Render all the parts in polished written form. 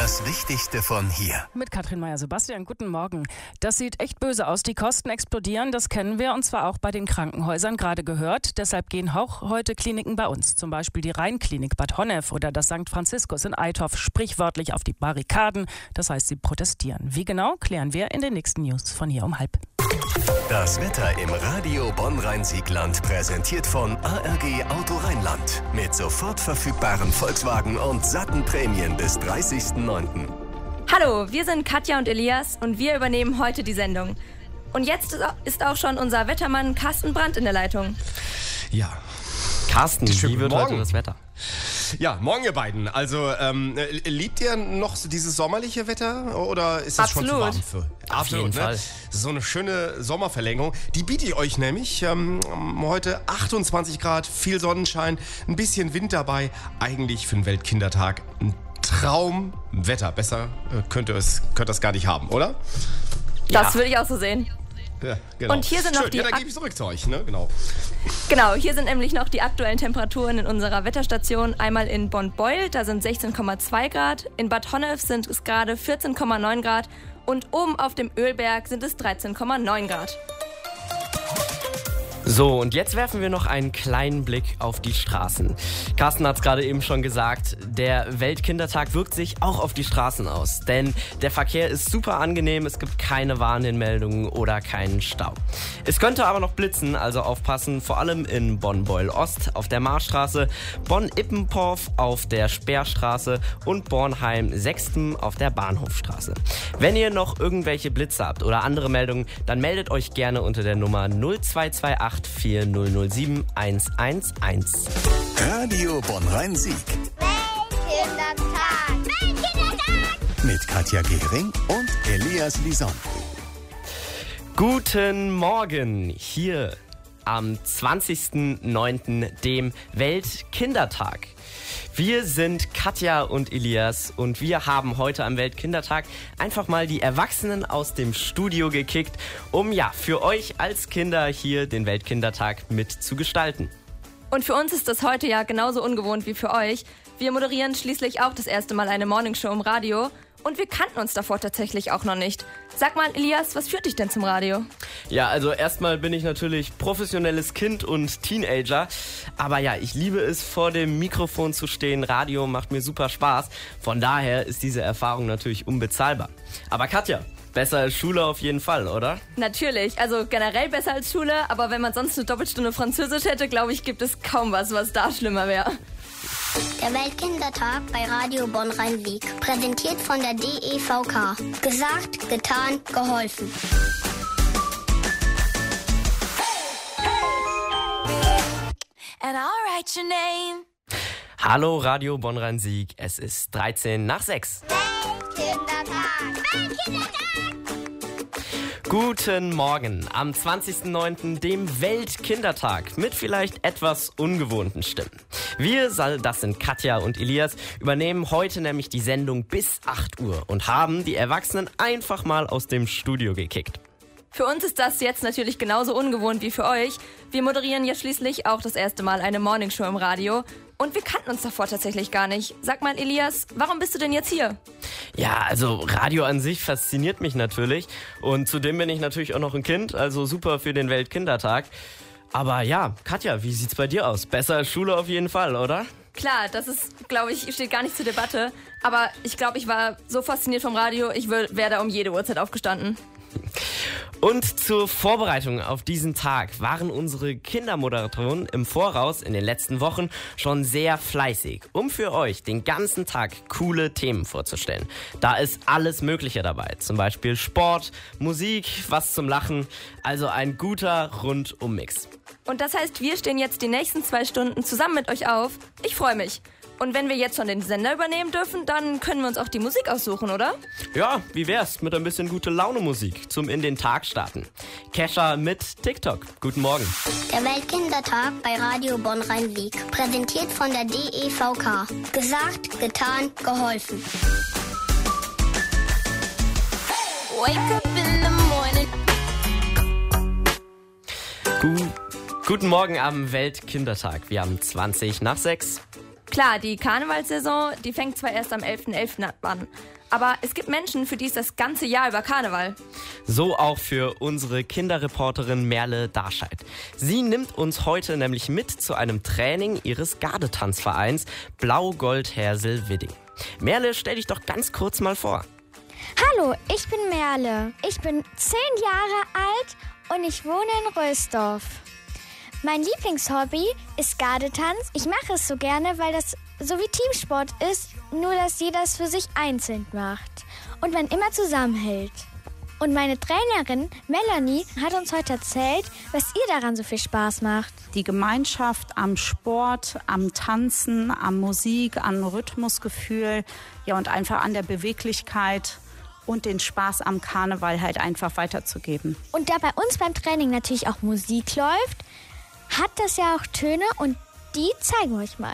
Das Wichtigste von hier. Mit Katrin Meyer-Sebastian, guten Morgen. Das sieht echt böse aus. Die Kosten explodieren, das kennen wir, und zwar auch bei den Krankenhäusern, gerade gehört. Deshalb gehen auch heute Kliniken bei uns, zum Beispiel die Rheinklinik Bad Honnef oder das St. Franziskus in Eitorf, sprichwörtlich auf die Barrikaden. Das heißt, sie protestieren. Wie genau, klären wir in den nächsten News von hier um 12:30. Das Wetter im Radio Bonn-Rhein-Sieg-Land, präsentiert von ARG Auto Rheinland. Mit sofort verfügbaren Volkswagen und satten Prämien bis 30.09. Hallo, wir sind Katja und Elias und wir übernehmen heute die Sendung. Und jetzt ist auch schon unser Wettermann Carsten Brandt in der Leitung. Ja. Carsten, wie wird heute das Wetter? Ja, morgen ihr beiden. Also, liebt ihr noch dieses sommerliche Wetter oder ist das schon zu warm für? Auf jeden Fall. So eine schöne Sommerverlängerung. Die biete ich euch nämlich. Heute 28 Grad, viel Sonnenschein, ein bisschen Wind dabei. Eigentlich für den Weltkindertag ein Traumwetter. Besser könnt ihr das gar nicht haben, oder? Das würde ich auch so sehen. Ja, genau. Und hier sind noch dann gebe ich zurück zu euch, ne? Genau, hier sind nämlich noch die aktuellen Temperaturen in unserer Wetterstation. Einmal in Bonn-Beuel, da sind 16,2 Grad. In Bad Honnef sind es gerade 14,9 Grad. Und oben auf dem Ölberg sind es 13,9 Grad. So, und jetzt werfen wir noch einen kleinen Blick auf die Straßen. Carsten hat es gerade eben schon gesagt, der Weltkindertag wirkt sich auch auf die Straßen aus. Denn der Verkehr ist super angenehm, es gibt keine Warnhinmeldungen oder keinen Stau. Es könnte aber noch blitzen, also aufpassen, vor allem in Bonn-Beuel-Ost auf der Marstraße, Bonn-Ippenporf auf der Speerstraße und Bornheim-Sechsten auf der Bahnhofstraße. Wenn ihr noch irgendwelche Blitze habt oder andere Meldungen, dann meldet euch gerne unter der Nummer 0228 4007 111. Radio Bonn-Rhein-Sieg. Weltkindertag! Mit Katja Gehring und Elias Lison. Guten Morgen, hier am 20.09., dem Weltkindertag. Wir sind Katja und Elias und wir haben heute am Weltkindertag einfach mal die Erwachsenen aus dem Studio gekickt, um für euch als Kinder hier den Weltkindertag mitzugestalten. Und für uns ist das heute ja genauso ungewohnt wie für euch. Wir moderieren schließlich auch das erste Mal eine Morningshow im Radio. Und wir kannten uns davor tatsächlich auch noch nicht. Sag mal, Elias, was führt dich denn zum Radio? Ja, also erstmal bin ich natürlich professionelles Kind und Teenager. Aber ja, ich liebe es, vor dem Mikrofon zu stehen. Radio macht mir super Spaß. Von daher ist diese Erfahrung natürlich unbezahlbar. Aber Katja, besser als Schule auf jeden Fall, oder? Natürlich, also generell besser als Schule. Aber wenn man sonst eine Doppelstunde Französisch hätte, glaube ich, gibt es kaum was da schlimmer wäre. Der Weltkindertag bei Radio Bonn-Rhein-Sieg. Präsentiert von der DEVK. Gesagt, getan, geholfen. And I'll write your name. Hallo Radio Bonn-Rhein-Sieg, es ist 6:13. Weltkindertag! Weltkindertag! Guten Morgen am 20.09., dem Weltkindertag, mit vielleicht etwas ungewohnten Stimmen. Wir, das sind Katja und Elias, übernehmen heute nämlich die Sendung bis 8 Uhr und haben die Erwachsenen einfach mal aus dem Studio gekickt. Für uns ist das jetzt natürlich genauso ungewohnt wie für euch. Wir moderieren ja schließlich auch das erste Mal eine Morningshow im Radio. Und wir kannten uns davor tatsächlich gar nicht. Sag mal, Elias, warum bist du denn jetzt hier? Ja, also Radio an sich fasziniert mich natürlich. Und zudem bin ich natürlich auch noch ein Kind, also super für den Weltkindertag. Aber ja, Katja, wie sieht's bei dir aus? Besser als Schule auf jeden Fall, oder? Klar, das ist, glaube ich, steht gar nicht zur Debatte. Aber ich glaube, ich war so fasziniert vom Radio, ich wäre da um jede Uhrzeit aufgestanden. Und zur Vorbereitung auf diesen Tag waren unsere Kindermoderatoren im Voraus in den letzten Wochen schon sehr fleißig, um für euch den ganzen Tag coole Themen vorzustellen. Da ist alles Mögliche dabei, zum Beispiel Sport, Musik, was zum Lachen, also ein guter Rundum-Mix. Und das heißt, wir stehen jetzt die nächsten 2 Stunden zusammen mit euch auf. Ich freue mich. Und wenn wir jetzt schon den Sender übernehmen dürfen, dann können wir uns auch die Musik aussuchen, oder? Ja, wie wär's mit ein bisschen Gute-Laune-Musik zum in den Tag starten? Kesha mit TikTok. Guten Morgen. Der Weltkindertag bei Radio Bonn-Rhein-Sieg. Präsentiert von der DEVK. Gesagt, getan, geholfen. Wake up in the morning. Guten Morgen am Weltkindertag. Wir haben 20 nach 6. Klar, die Karnevalssaison, die fängt zwar erst am 11.11. an, aber es gibt Menschen, für die ist das ganze Jahr über Karneval. So auch für unsere Kinderreporterin Merle Darscheid. Sie nimmt uns heute nämlich mit zu einem Training ihres Gardetanzvereins Blau-Gold-Hersel-Widding. Merle, stell dich doch ganz kurz mal vor. Hallo, ich bin Merle. Ich bin 10 Jahre alt und ich wohne in Rösdorf. Mein Lieblingshobby ist Gardetanz. Ich mache es so gerne, weil das so wie Teamsport ist, nur dass jeder es für sich einzeln macht und man immer zusammenhält. Und meine Trainerin Melanie hat uns heute erzählt, was ihr daran so viel Spaß macht. Die Gemeinschaft am Sport, am Tanzen, am Musik, am Rhythmusgefühl, ja, und einfach an der Beweglichkeit und den Spaß am Karneval halt einfach weiterzugeben. Und da bei uns beim Training natürlich auch Musik läuft, hat das ja auch Töne und die zeigen wir euch mal.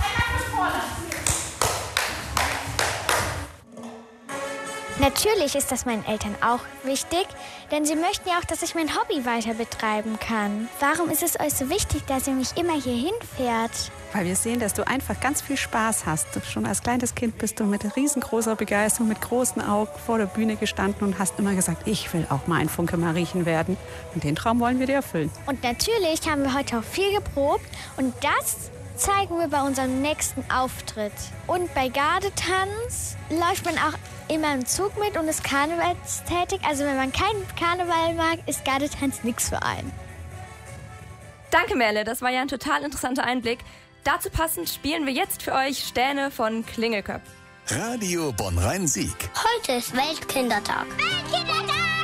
Natürlich ist das meinen Eltern auch wichtig, denn sie möchten ja auch, dass ich mein Hobby weiter betreiben kann. Warum ist es euch so wichtig, dass ihr mich immer hier hinfährt? Weil wir sehen, dass du einfach ganz viel Spaß hast. Schon als kleines Kind bist du mit riesengroßer Begeisterung, mit großen Augen vor der Bühne gestanden und hast immer gesagt, ich will auch mal ein Funke Mariechen werden. Und den Traum wollen wir dir erfüllen. Und natürlich haben wir heute auch viel geprobt und das zeigen wir bei unserem nächsten Auftritt. Und bei Gardetanz läuft man auch immer im Zug mit und ist karnevalstätig. Also wenn man keinen Karneval mag, ist Gardetanz nichts für einen. Danke Merle, das war ja ein total interessanter Einblick. Dazu passend spielen wir jetzt für euch Stäne von Klingelköpf. Radio Bonn-Rhein-Sieg. Heute ist Weltkindertag. Weltkindertag!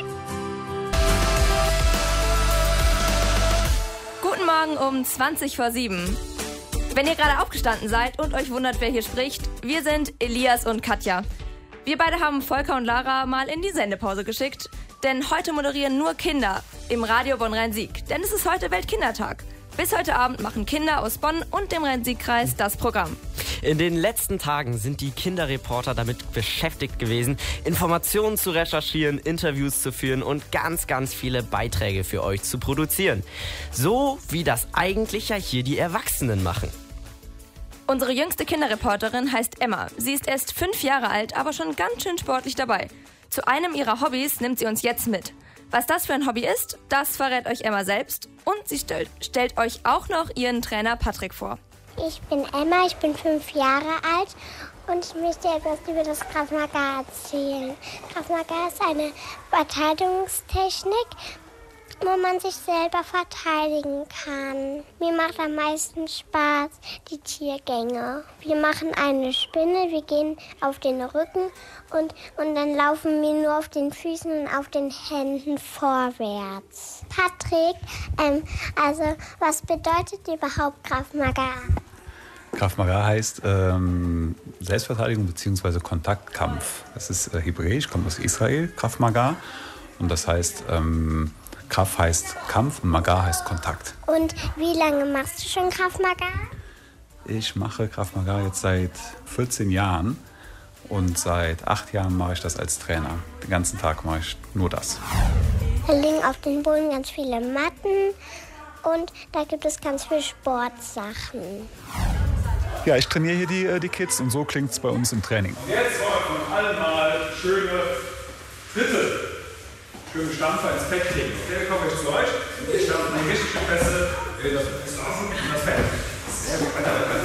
Guten Morgen um 7:20. Wenn ihr gerade aufgestanden seid und euch wundert, wer hier spricht, wir sind Elias und Katja. Wir beide haben Volker und Lara mal in die Sendepause geschickt, denn heute moderieren nur Kinder im Radio Bonn-Rhein-Sieg, denn es ist heute Weltkindertag. Bis heute Abend machen Kinder aus Bonn und dem Rhein-Sieg-Kreis das Programm. In den letzten Tagen sind die Kinderreporter damit beschäftigt gewesen, Informationen zu recherchieren, Interviews zu führen und ganz, ganz viele Beiträge für euch zu produzieren. So wie das eigentlich ja hier die Erwachsenen machen. Unsere jüngste Kinderreporterin heißt Emma. Sie ist erst 5 Jahre alt, aber schon ganz schön sportlich dabei. Zu einem ihrer Hobbys nimmt sie uns jetzt mit. Was das für ein Hobby ist, das verrät euch Emma selbst. Und sie stellt euch auch noch ihren Trainer Patrick vor. Ich bin Emma, ich bin 5 Jahre alt und ich möchte etwas über das Krav Maga erzählen. Krav Maga ist eine Verteidigungstechnik, wo man sich selber verteidigen kann. Mir macht am meisten Spaß die Tiergänge. Wir machen eine Spinne, wir gehen auf den Rücken und dann laufen wir nur auf den Füßen und auf den Händen vorwärts. Patrick, also was bedeutet überhaupt Krav Maga? Krav Maga heißt Selbstverteidigung bzw. Kontaktkampf. Das ist hebräisch, kommt aus Israel, Krav Maga. Und das heißt, Krav heißt Kampf und Maga heißt Kontakt. Und wie lange machst du schon Krav Maga? Ich mache Krav Maga jetzt seit 14 Jahren und seit 8 Jahren mache ich das als Trainer. Den ganzen Tag mache ich nur das. Da liegen auf dem Boden ganz viele Matten und da gibt es ganz viele Sportsachen. Ja, ich trainiere hier die Kids und so klingt es bei uns im Training. Jetzt wollen wir alle mal schöne Tritte, schöne Stampfer ins Bett legen. Okay, wir kommen jetzt zu euch. Wir stampfen die richtige Presse in das Feld. Sehr gut,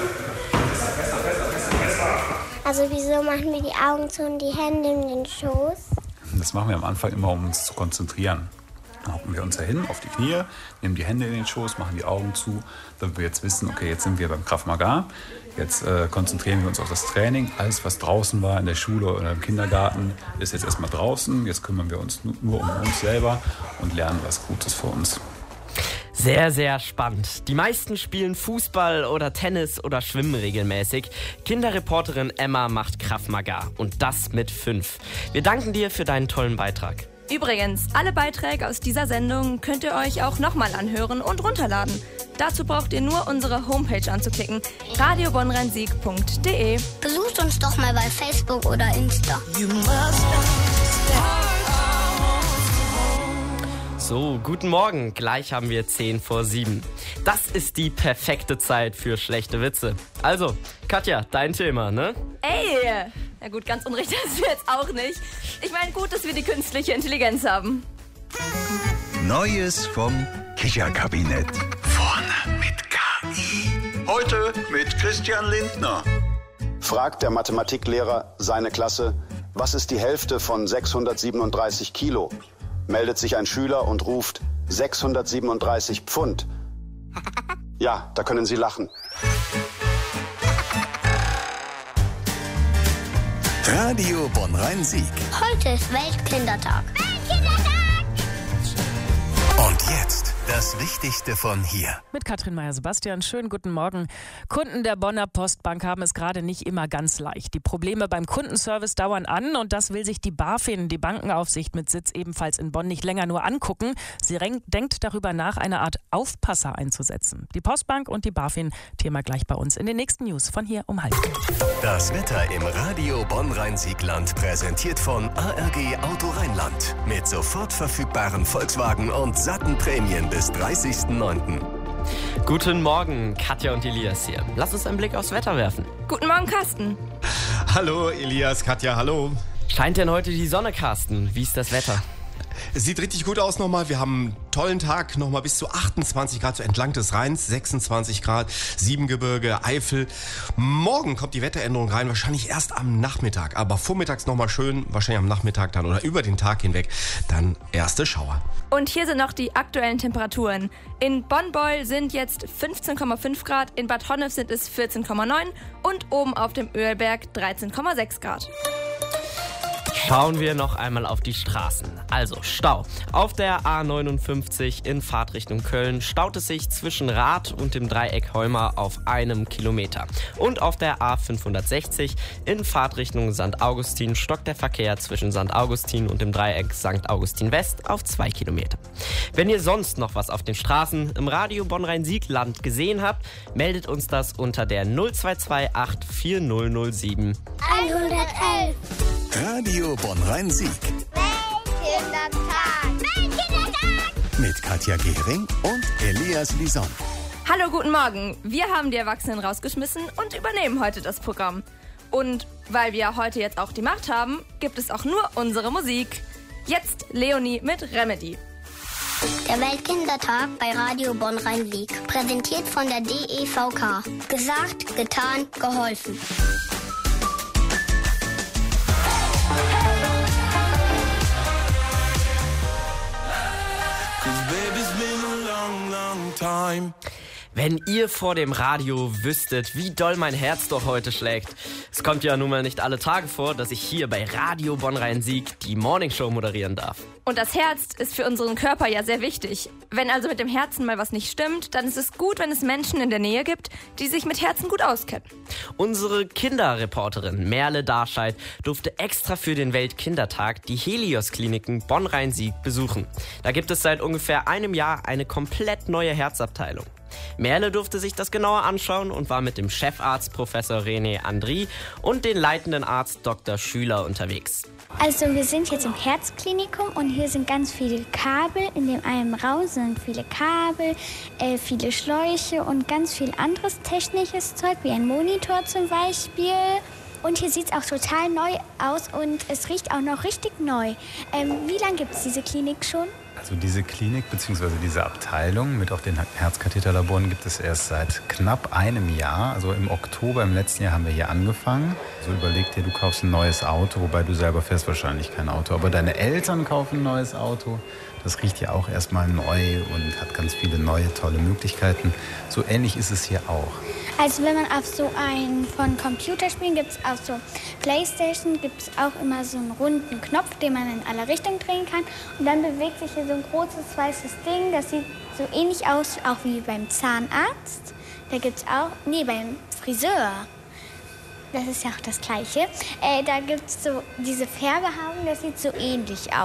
besser. Also wieso machen wir die Augen zu und die Hände in den Schoß? Das machen wir am Anfang immer, um uns zu konzentrieren. Dann hocken wir uns da hin auf die Knie, nehmen die Hände in den Schoß, machen die Augen zu, damit wir jetzt wissen, okay, jetzt sind wir beim Krav Maga. Jetzt konzentrieren wir uns auf das Training. Alles, was draußen war, in der Schule oder im Kindergarten, ist jetzt erstmal draußen. Jetzt kümmern wir uns nur um uns selber und lernen was Gutes für uns. Sehr, sehr spannend. Die meisten spielen Fußball oder Tennis oder schwimmen regelmäßig. Kinderreporterin Emma macht Krav Maga und das mit 5. Wir danken dir für deinen tollen Beitrag. Übrigens, alle Beiträge aus dieser Sendung könnt ihr euch auch nochmal anhören und runterladen. Dazu braucht ihr nur unsere Homepage anzuklicken, radiobonnrhein-sieg.de. Besucht uns doch mal bei Facebook oder Insta. So, guten Morgen. Gleich haben wir 7:10. Das ist die perfekte Zeit für schlechte Witze. Also, Katja, dein Thema, ne? Ey! Na gut, ganz unrecht hast du jetzt auch nicht. Ich meine, gut, dass wir die künstliche Intelligenz haben. Neues vom Kicherkabinett. Vorne mit KI. Heute mit Christian Lindner. Fragt der Mathematiklehrer seine Klasse, was ist die Hälfte von 637 Kilo? Meldet sich ein Schüler und ruft 637 Pfund. Ja, da können Sie lachen. Radio Bonn-Rhein-Sieg. Heute ist Weltkindertag. Und jetzt das Wichtigste von hier. Mit Katrin Meyer-Sebastian, schönen guten Morgen. Kunden der Bonner Postbank haben es gerade nicht immer ganz leicht. Die Probleme beim Kundenservice dauern an und das will sich die BaFin, die Bankenaufsicht mit Sitz ebenfalls in Bonn, nicht länger nur angucken. Sie denkt darüber nach, eine Art Aufpasser einzusetzen. Die Postbank und die BaFin, Thema gleich bei uns in den nächsten News von hier um 9:30. Das Wetter im Radio Bonn-Rhein-Sieg-Land präsentiert von ARG Auto Rheinland. Mit sofort verfügbaren Volkswagen und satten Prämien bis 30.09. Guten Morgen, Katja und Elias hier. Lass uns einen Blick aufs Wetter werfen. Guten Morgen, Carsten. Hallo Elias, Katja, hallo. Scheint denn heute die Sonne, Carsten? Wie ist das Wetter? Es sieht richtig gut aus nochmal. Wir haben einen tollen Tag, nochmal bis zu 28 Grad so entlang des Rheins, 26 Grad, Siebengebirge, Eifel. Morgen kommt die Wetteränderung rein, wahrscheinlich erst am Nachmittag. Aber vormittags nochmal schön, wahrscheinlich am Nachmittag dann oder über den Tag hinweg, dann erste Schauer. Und hier sind noch die aktuellen Temperaturen. In Bonn-Beuel sind jetzt 15,5 Grad, in Bad Honnef sind es 14,9 und oben auf dem Ölberg 13,6 Grad. Schauen wir noch einmal auf die Straßen. Also Stau. Auf der A59 in Fahrtrichtung Köln staut es sich zwischen Rath und dem Dreieck Heuma auf 1 Kilometer. Und auf der A560 in Fahrtrichtung St. Augustin stockt der Verkehr zwischen St. Augustin und dem Dreieck St. Augustin West auf 2 Kilometer. Wenn ihr sonst noch was auf den Straßen im Radio Bonn-Rhein-Sieg-Land gesehen habt, meldet uns das unter der 0228 4007 111. Radio Bonn-Rhein-Sieg. Weltkindertag! Mit Katja Gehring und Elias Lison. Hallo, guten Morgen. Wir haben die Erwachsenen rausgeschmissen und übernehmen heute das Programm. Und weil wir heute jetzt auch die Macht haben, gibt es auch nur unsere Musik. Jetzt Leonie mit Remedy. Der Weltkindertag bei Radio Bonn-Rhein-Sieg. Präsentiert von der DEVK. Gesagt, getan, geholfen. Wenn ihr vor dem Radio wüsstet, wie doll mein Herz doch heute schlägt. Es kommt ja nun mal nicht alle Tage vor, dass ich hier bei Radio Bonn-Rhein-Sieg die Morningshow moderieren darf. Und das Herz ist für unseren Körper ja sehr wichtig. Wenn also mit dem Herzen mal was nicht stimmt, dann ist es gut, wenn es Menschen in der Nähe gibt, die sich mit Herzen gut auskennen. Unsere Kinderreporterin Merle Darscheid durfte extra für den Weltkindertag die Helios-Kliniken Bonn-Rhein-Sieg besuchen. Da gibt es seit ungefähr einem Jahr eine komplett neue Herzabteilung. Merle durfte sich das genauer anschauen und war mit dem Chefarzt Professor René Andry und den leitenden Arzt Dr. Schüler unterwegs. Also wir sind jetzt im Herzklinikum und hier sind ganz viele Kabel. In dem einen Raum sind viele Kabel, viele Schläuche und ganz viel anderes technisches Zeug, wie ein Monitor zum Beispiel. Und hier sieht es auch total neu aus und es riecht auch noch richtig neu. Wie lange gibt es diese Klinik schon? Also diese Klinik bzw. diese Abteilung mit auch den Herzkatheterlaboren gibt es erst seit knapp einem Jahr. Also im Oktober im letzten Jahr haben wir hier angefangen. Also überleg dir, du kaufst ein neues Auto, wobei du selber fährst wahrscheinlich kein Auto. Aber deine Eltern kaufen ein neues Auto. Das riecht ja auch erstmal neu und hat ganz viele neue, tolle Möglichkeiten. So ähnlich ist es hier auch. Also wenn man auf so ein von Computerspielen gibt es auch so Playstation, gibt es auch immer so einen runden Knopf, den man in alle Richtungen drehen kann. Und dann bewegt sich hier so ein großes weißes Ding, das sieht so ähnlich aus, auch wie beim Zahnarzt. Da gibt es auch, beim Friseur. Das ist ja auch das Gleiche. Da gibt es so diese Färbehaken, das sieht so ähnlich aus.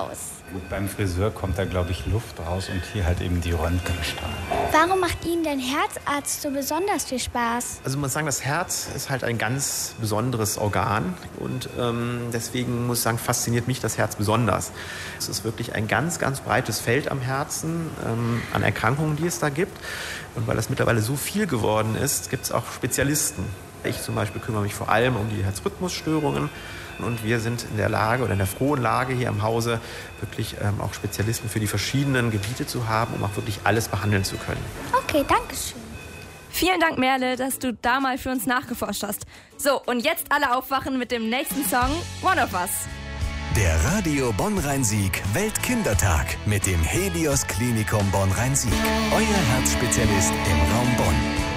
Gut, beim Friseur kommt da, glaube ich, Luft raus und hier halt eben die Röntgenstrahlen. Warum macht Ihnen denn Herzarzt so besonders viel Spaß? Also man muss sagen, das Herz ist halt ein ganz besonderes Organ und deswegen muss ich sagen, fasziniert mich das Herz besonders. Es ist wirklich ein ganz, ganz breites Feld am Herzen an Erkrankungen, die es da gibt. Und weil das mittlerweile so viel geworden ist, gibt es auch Spezialisten. Ich zum Beispiel kümmere mich vor allem um die Herzrhythmusstörungen. Und wir sind in der Lage oder in der frohen Lage hier im Hause wirklich auch Spezialisten für die verschiedenen Gebiete zu haben, um auch wirklich alles behandeln zu können. Okay, danke schön. Vielen Dank, Merle, dass du da mal für uns nachgeforscht hast. So, und jetzt alle aufwachen mit dem nächsten Song, One of Us. Der Radio Bonn-Rhein-Sieg Weltkindertag mit dem Helios Klinikum Bonn-Rhein-Sieg. Euer Herzspezialist im Raum Bonn.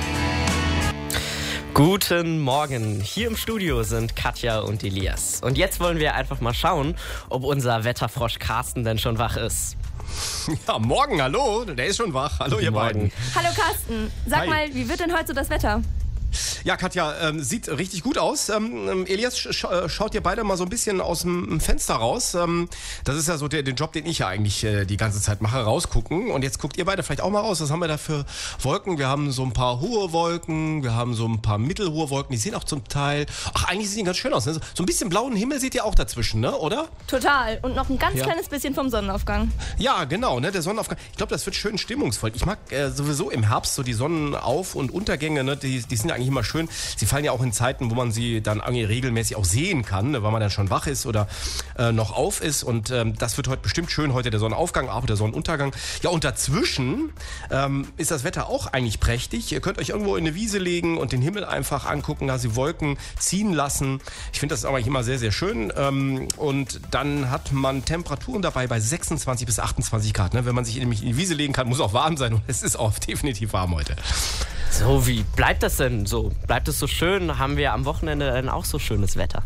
Guten Morgen. Hier im Studio sind Katja und Elias. Und jetzt wollen wir einfach mal schauen, ob unser Wetterfrosch Carsten denn schon wach ist. Ja, morgen, hallo. Der ist schon wach. Hallo, ihr beiden. Hallo Carsten. Sag mal, wie wird denn heute so das Wetter? Ja, Katja, sieht richtig gut aus. Elias, schaut ihr beide mal so ein bisschen aus dem Fenster raus. Das ist ja so den Job, den ich ja eigentlich die ganze Zeit mache, rausgucken. Und jetzt guckt ihr beide vielleicht auch mal raus. Was haben wir da für Wolken? Wir haben so ein paar hohe Wolken, wir haben so ein paar mittelhohe Wolken. Die sehen auch zum Teil, eigentlich sehen die ganz schön aus. Ne? So ein bisschen blauen Himmel seht ihr auch dazwischen, ne? Oder? Total. Und noch ein ganz kleines bisschen vom Sonnenaufgang. Ja, genau, ne? Der Sonnenaufgang. Ich glaube, das wird schön stimmungsvoll. Ich mag sowieso im Herbst so die Sonnenauf- und Untergänge, ne? Die sind ja eigentlich immer schön. Sie fallen ja auch in Zeiten, wo man sie dann irgendwie regelmäßig auch sehen kann, ne, weil man dann schon wach ist oder noch auf ist. Und das wird heute bestimmt schön. Heute der Sonnenaufgang, aber der Sonnenuntergang. Ja, und dazwischen ist das Wetter auch eigentlich prächtig. Ihr könnt euch irgendwo in eine Wiese legen und den Himmel einfach angucken, da die Wolken ziehen lassen. Ich finde das eigentlich immer sehr, sehr schön. Und dann hat man Temperaturen dabei bei 26 bis 28 Grad. Ne? Wenn man sich nämlich in die Wiese legen kann, muss auch warm sein. Und es ist auch definitiv warm heute. So, wie bleibt das denn so? Bleibt es so schön? Haben wir am Wochenende dann auch so schönes Wetter?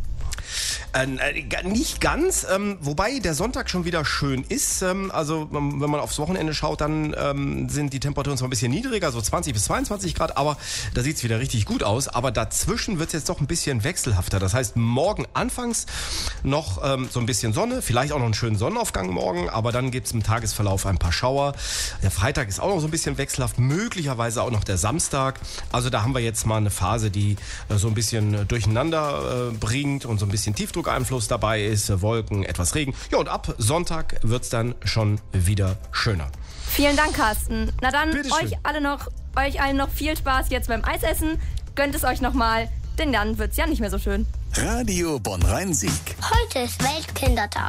Nicht ganz, wobei der Sonntag schon wieder schön ist. Also wenn man aufs Wochenende schaut, dann sind die Temperaturen zwar ein bisschen niedriger, so 20 bis 22 Grad, aber da sieht es wieder richtig gut aus. Aber dazwischen wird es jetzt doch ein bisschen wechselhafter. Das heißt, morgen anfangs noch so ein bisschen Sonne, vielleicht auch noch einen schönen Sonnenaufgang morgen, aber dann gibt es im Tagesverlauf ein paar Schauer. Der Freitag ist auch noch so ein bisschen wechselhaft, möglicherweise auch noch der Samstag. Also da haben wir jetzt mal eine Phase, die so ein bisschen durcheinander bringt und so ein bisschen Tiefdruckeinfluss dabei ist, Wolken, etwas Regen. Ja, und ab Sonntag wird es dann schon wieder schöner. Vielen Dank, Carsten. Na dann, euch allen noch viel Spaß jetzt beim Eisessen. Gönnt es euch nochmal, denn dann wird es ja nicht mehr so schön. Radio Bonn-Rhein-Sieg. Heute ist Weltkindertag.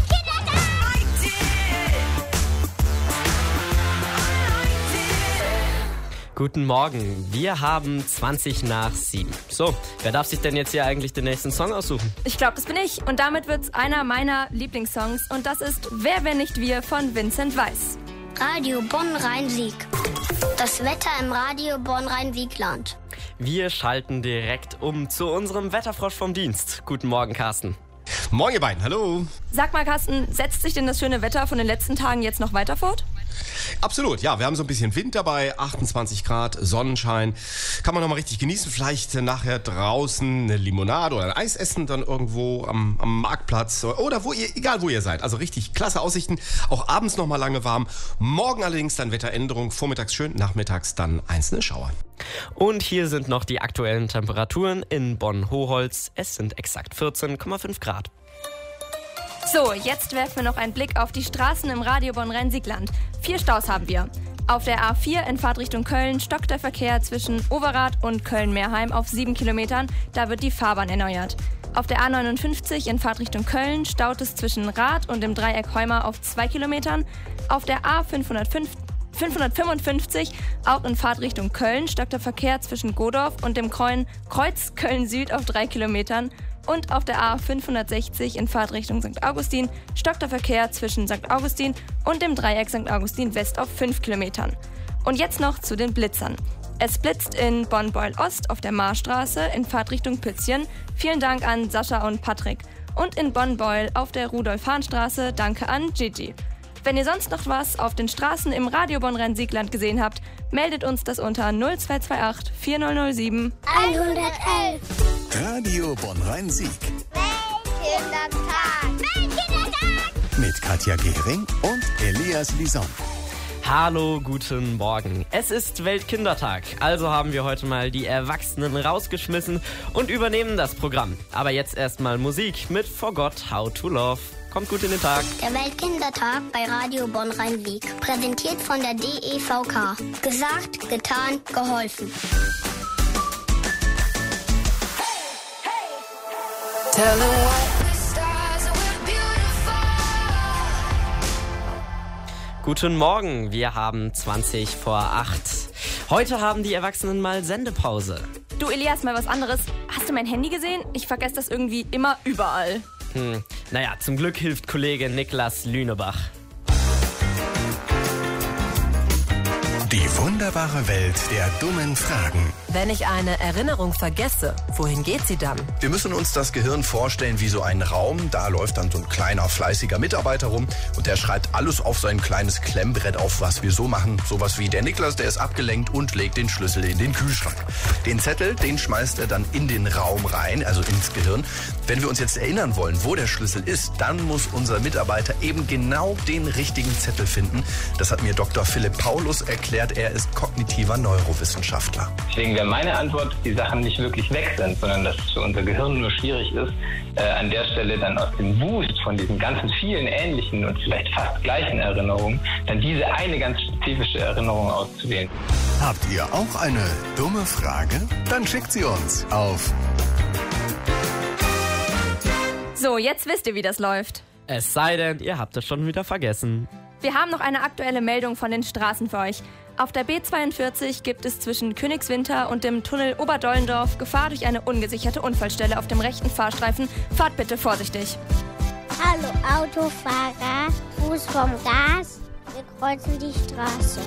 Guten Morgen, wir haben 20 nach 7. So, wer darf sich denn jetzt hier eigentlich den nächsten Song aussuchen? Ich glaube, das bin ich. Und damit wird's einer meiner Lieblingssongs. Und das ist Wer, wenn nicht wir von Vincent Weiss. Radio Bonn-Rhein-Sieg. Das Wetter im Radio Bonn-Rhein-Siegland. Wir schalten direkt um zu unserem Wetterfrosch vom Dienst. Guten Morgen, Carsten. Moin, ihr beiden. Hallo. Sag mal, Carsten, setzt sich denn das schöne Wetter von den letzten Tagen jetzt noch weiter fort? Absolut, ja, wir haben so ein bisschen Wind dabei, 28 Grad, Sonnenschein. Kann man noch mal richtig genießen, vielleicht nachher draußen eine Limonade oder ein Eis essen, dann irgendwo am Marktplatz oder egal wo ihr seid. Also richtig klasse Aussichten, auch abends noch mal lange warm. Morgen allerdings dann Wetteränderung, vormittags schön, nachmittags dann einzelne Schauer. Und hier sind noch die aktuellen Temperaturen in Bonn-Hoholz. Es sind exakt 14,5 Grad. So, jetzt werfen wir noch einen Blick auf die Straßen im Radio Bonn-Rhein-Siegland. 4 Staus haben wir. Auf der A4 in Fahrtrichtung Köln stockt der Verkehr zwischen Overath und Köln-Meerheim auf 7 Kilometern. Da wird die Fahrbahn erneuert. Auf der A59 in Fahrtrichtung Köln staut es zwischen Rath und dem Dreieck Heuma auf 2 Kilometern. Auf der A555 auch in Fahrtrichtung Köln stockt der Verkehr zwischen Godorf und dem Kreuz Köln-Süd auf 3 Kilometern. Und auf der A560 in Fahrtrichtung St. Augustin stockt der Verkehr zwischen St. Augustin und dem Dreieck St. Augustin West auf 5 Kilometern. Und jetzt noch zu den Blitzern. Es blitzt in Bonn-Beuel-Ost auf der Marstraße in Fahrtrichtung Pützchen. Vielen Dank an Sascha und Patrick. Und in Bonn-Beuel auf der Rudolf-Hahn-Straße danke an Gigi. Wenn ihr sonst noch was auf den Straßen im Radio Bonn-Rhein-Siegland gesehen habt, meldet uns das unter 0228 4007 111. Radio Bonn-Rhein-Sieg. Weltkindertag. Mit Katja Gehring und Elias Lison. Hallo, guten Morgen. Es ist Weltkindertag, also haben wir heute mal die Erwachsenen rausgeschmissen und übernehmen das Programm. Aber jetzt erstmal Musik mit Forgot How to Love. Kommt gut in den Tag. Der Weltkindertag bei Radio Bonn-Rhein-Sieg. Präsentiert von der DEVK. Gesagt, getan, geholfen. Guten Morgen, wir haben 20 vor 8. Heute haben die Erwachsenen mal Sendepause. Du Elias, mal was anderes. Hast du mein Handy gesehen? Ich vergesse das irgendwie immer überall. Naja, zum Glück hilft Kollege Niklas Lünebach. Die wunderbare Welt der dummen Fragen. Wenn ich eine Erinnerung vergesse, wohin geht sie dann? Wir müssen uns das Gehirn vorstellen wie so einen Raum. Da läuft dann so ein kleiner, fleißiger Mitarbeiter rum und der schreibt alles auf sein kleines Klemmbrett auf, was wir so machen. Sowas wie der Niklas, der ist abgelenkt und legt den Schlüssel in den Kühlschrank. Den Zettel, den schmeißt er dann in den Raum rein, also ins Gehirn. Wenn wir uns jetzt erinnern wollen, wo der Schlüssel ist, dann muss unser Mitarbeiter eben genau den richtigen Zettel finden. Das hat mir Dr. Philipp Paulus erklärt. Er ist kognitiver Neurowissenschaftler. Deswegen wäre meine Antwort, dass die Sachen nicht wirklich weg sind, sondern dass es für unser Gehirn nur schwierig ist, an der Stelle dann aus dem Wust von diesen ganzen vielen ähnlichen und vielleicht fast gleichen Erinnerungen, dann diese eine ganz spezifische Erinnerung auszuwählen. Habt ihr auch eine dumme Frage? Dann schickt sie uns auf. So, jetzt wisst ihr, wie das läuft. Es sei denn, ihr habt es schon wieder vergessen. Wir haben noch eine aktuelle Meldung von den Straßen für euch. Auf der B42 gibt es zwischen Königswinter und dem Tunnel Oberdollendorf Gefahr durch eine ungesicherte Unfallstelle auf dem rechten Fahrstreifen. Fahrt bitte vorsichtig. Hallo Autofahrer, Fuß vom Gas, wir kreuzen die Straße.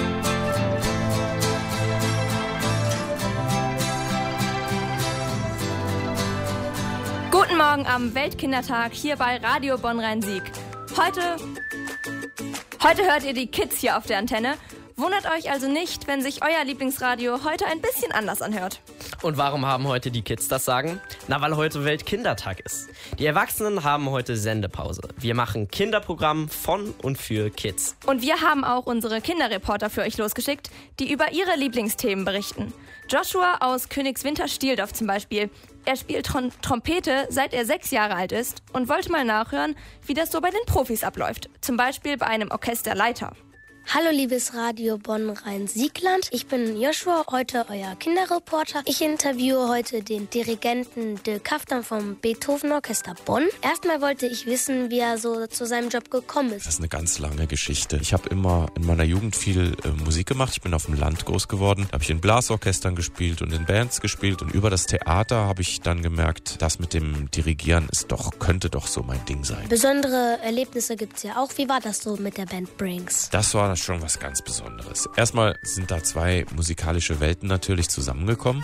Guten Morgen am Weltkindertag hier bei Radio Bonn-Rhein-Sieg. Heute hört ihr die Kids hier auf der Antenne. Wundert euch also nicht, wenn sich euer Lieblingsradio heute ein bisschen anders anhört. Und warum haben heute die Kids das Sagen? Na, weil heute Weltkindertag ist. Die Erwachsenen haben heute Sendepause. Wir machen Kinderprogramm von und für Kids. Und wir haben auch unsere Kinderreporter für euch losgeschickt, die über ihre Lieblingsthemen berichten. Joshua aus Königswinter-Stieldorf zum Beispiel. Er spielt Trompete, seit er 6 Jahre alt ist und wollte mal nachhören, wie das so bei den Profis abläuft. Zum Beispiel bei einem Orchesterleiter. Hallo liebes Radio Bonn-Rhein-Siegland, ich bin Joshua, heute euer Kinderreporter. Ich interviewe heute den Dirigenten De Kaftan vom Beethoven Orchester Bonn. Erstmal wollte ich wissen, wie er so zu seinem Job gekommen ist. Das ist eine ganz lange Geschichte. Ich habe immer in meiner Jugend viel Musik gemacht. Ich bin auf dem Land groß geworden. Da habe ich in Blasorchestern gespielt und in Bands gespielt. Und über das Theater habe ich dann gemerkt, das mit dem Dirigieren könnte doch so mein Ding sein. Besondere Erlebnisse gibt's ja auch. Wie war das so mit der Band Brings? Das war schon was ganz Besonderes. Erstmal sind da 2 musikalische Welten natürlich zusammengekommen.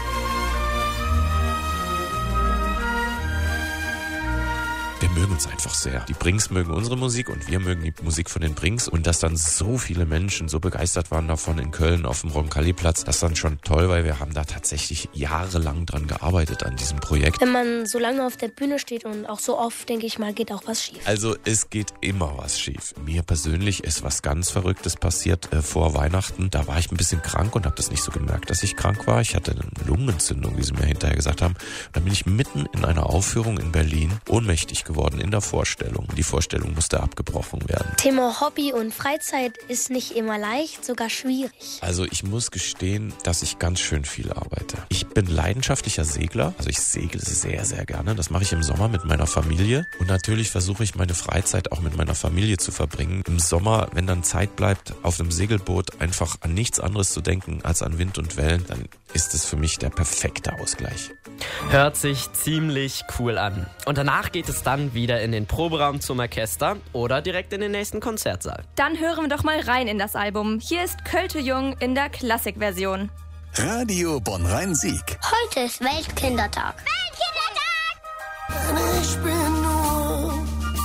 Wir mögen uns einfach sehr. Die Brings mögen unsere Musik und wir mögen die Musik von den Brings. Und dass dann so viele Menschen so begeistert waren davon in Köln auf dem Roncalli-Platz, das ist dann schon toll, weil wir haben da tatsächlich jahrelang dran gearbeitet an diesem Projekt. Wenn man so lange auf der Bühne steht und auch so oft, denke ich mal, geht auch was schief. Also es geht immer was schief. Mir persönlich ist was ganz Verrücktes passiert vor Weihnachten. Da war ich ein bisschen krank und habe das nicht so gemerkt, dass ich krank war. Ich hatte eine Lungenentzündung, wie sie mir hinterher gesagt haben. Und dann bin ich mitten in einer Aufführung in Berlin ohnmächtig geworden in der Vorstellung. Die Vorstellung musste abgebrochen werden. Thema Hobby und Freizeit ist nicht immer leicht, sogar schwierig. Also ich muss gestehen, dass ich ganz schön viel arbeite. Ich bin leidenschaftlicher Segler, also ich segle sehr, sehr gerne. Das mache ich im Sommer mit meiner Familie und natürlich versuche ich meine Freizeit auch mit meiner Familie zu verbringen. Im Sommer, wenn dann Zeit bleibt, auf einem Segelboot einfach an nichts anderes zu denken als an Wind und Wellen, dann ist es für mich der perfekte Ausgleich. Hört sich ziemlich cool an. Und danach geht es dann wieder in den Proberaum zum Orchester oder direkt in den nächsten Konzertsaal. Dann hören wir doch mal rein in das Album. Hier ist Költe Jung in der Klassikversion. Radio Bonn-Rhein-Sieg. Heute ist Weltkindertag. Weltkindertag! Ich bin nur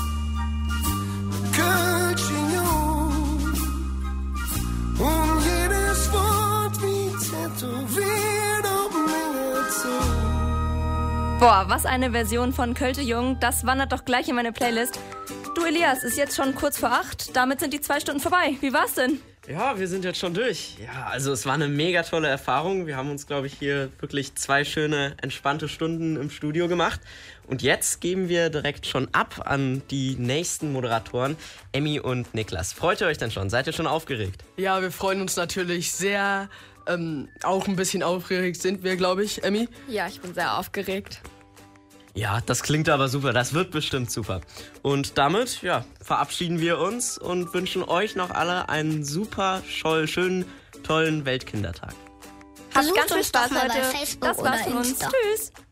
Kölchen Jung und jedes Wort wie tätowiert auf mir zu. Boah, was eine Version von Költe Jung. Das wandert doch gleich in meine Playlist. Du Elias, ist jetzt schon kurz vor 8. Damit sind die 2 Stunden vorbei. Wie war's denn? Ja, wir sind jetzt schon durch. Ja, also es war eine mega tolle Erfahrung. Wir haben uns, glaube ich, hier wirklich 2 schöne, entspannte Stunden im Studio gemacht. Und jetzt geben wir direkt schon ab an die nächsten Moderatoren, Emmy und Niklas. Freut ihr euch denn schon? Seid ihr schon aufgeregt? Ja, wir freuen uns natürlich sehr. Auch ein bisschen aufgeregt sind wir, glaube ich, Emmy. Ja, ich bin sehr aufgeregt. Ja, das klingt aber super. Das wird bestimmt super. Und damit, ja, verabschieden wir uns und wünschen euch noch alle einen super schönen, tollen Weltkindertag. Habt ganz viel uns doch Spaß mal bei heute. Facebook Das war's oder von uns. Insta. Tschüss.